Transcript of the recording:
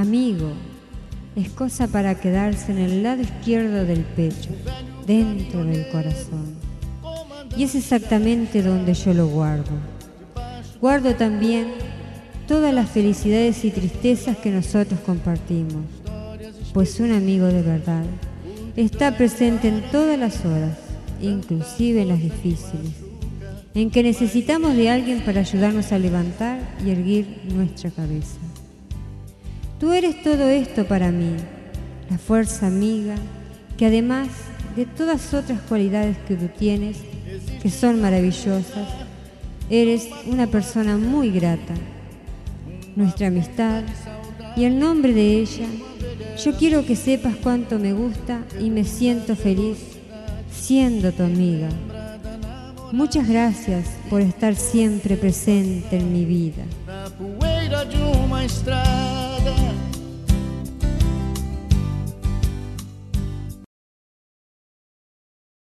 amigo es cosa para quedarse en el lado izquierdo del pecho, dentro del corazón. Y es exactamente donde yo lo guardo. Guardo también todas las felicidades y tristezas que nosotros compartimos, pues un amigo de verdad está presente en todas las horas, inclusive en las difíciles, en que necesitamos de alguien para ayudarnos a levantar y erguir nuestra cabeza. Tú eres todo esto para mí, la fuerza amiga, que además de todas otras cualidades que tú tienes, que son maravillosas, eres una persona muy grata. Nuestra amistad y en nombre de ella, yo quiero que sepas cuánto me gusta y me siento feliz siendo tu amiga. Muchas gracias por estar siempre presente en mi vida. Na poeira de uma estrada